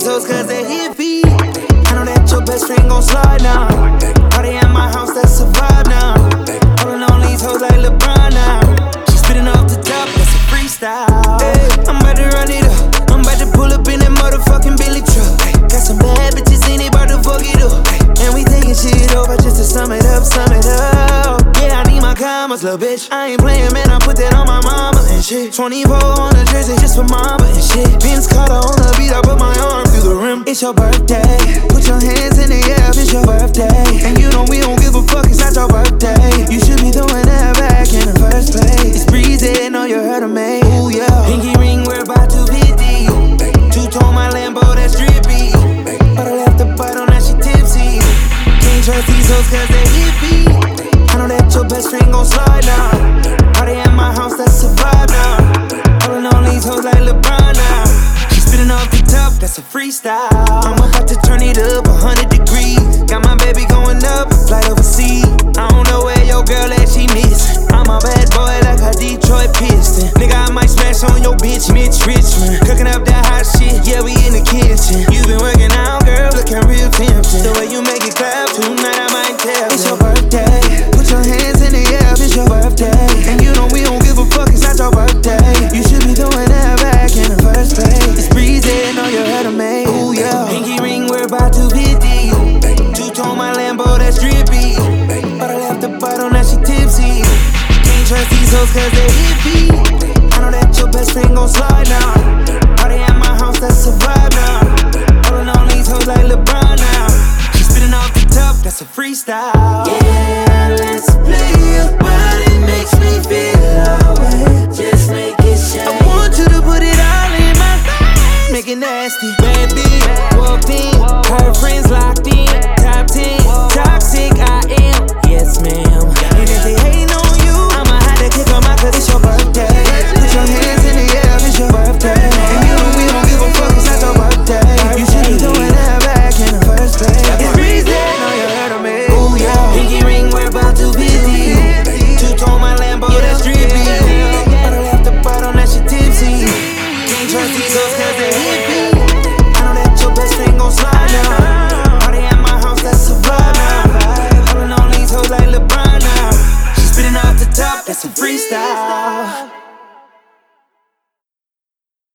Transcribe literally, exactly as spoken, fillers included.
hoes cause they hippie. I know that your best friend gon' slide now. Party at my house, that's a vibe now. Holding on these hoes like LeBron now. She spitting off the top, that's a freestyle. Hey, I'm about to run it up. I'm about to pull up in that motherfucking Billy truck. Hey, got some bad bitches in it, about to fuck it up. Hey, and we taking shit over just to sum it up, sum it up. Yeah, I need my commas, little bitch. I ain't playing, man, I put that on my mama and shit. twenty-four on the jersey just for mama and shit. Vince Carter on the beat, I put my arm through the rim. It's your birthday, put your hands in the air if it's your birthday. And you know we don't give a fuck, it's not your birthday. You should be throwing that back in the first place. It's breezy, know you heard of me. Ooh, yeah. Pinky ring, we're about two fifty. Two-tone my Lambo, that's drippy. But I left the butt on that, she tipsy. Can't trust these hoes cause they hippie. I know that your best friend gon' slide now. Party at my house, that's a vibe now. Holding on these hoes like LeBron now. She spitting off the top, that's a freestyle. I'm about to turn it up one hundred degrees. Got my baby going up, flight overseas. I don't know where your girl at, she missing. I'm a bad boy like a Detroit Piston. Nigga, I might smash on your bitch, Mitch Richmond. Cooking up that hot shit, yeah, we in the kitchen. You been working out, girl, looking real tempting. The way you make it clap, tonight I might tell. It's your birthday, put your hands in the air if it's your birthday. And you know we don't give a fuck, it's not your birthday. You should be throwing that back in the first place. It's breezy, know you heard of me. Ooh, yeah. Pinky ring, we're about two fifty. Two-tone my Lambo, that's drippy. But I left the butt on that, she tipsy. Can't trust these hoes cause they hippie. I know that your best friend gon' slide now. Party at my house, that's a vibe now. Holding on these hoes like LeBron now. She spitting off the top, that's a freestyle. Yeah.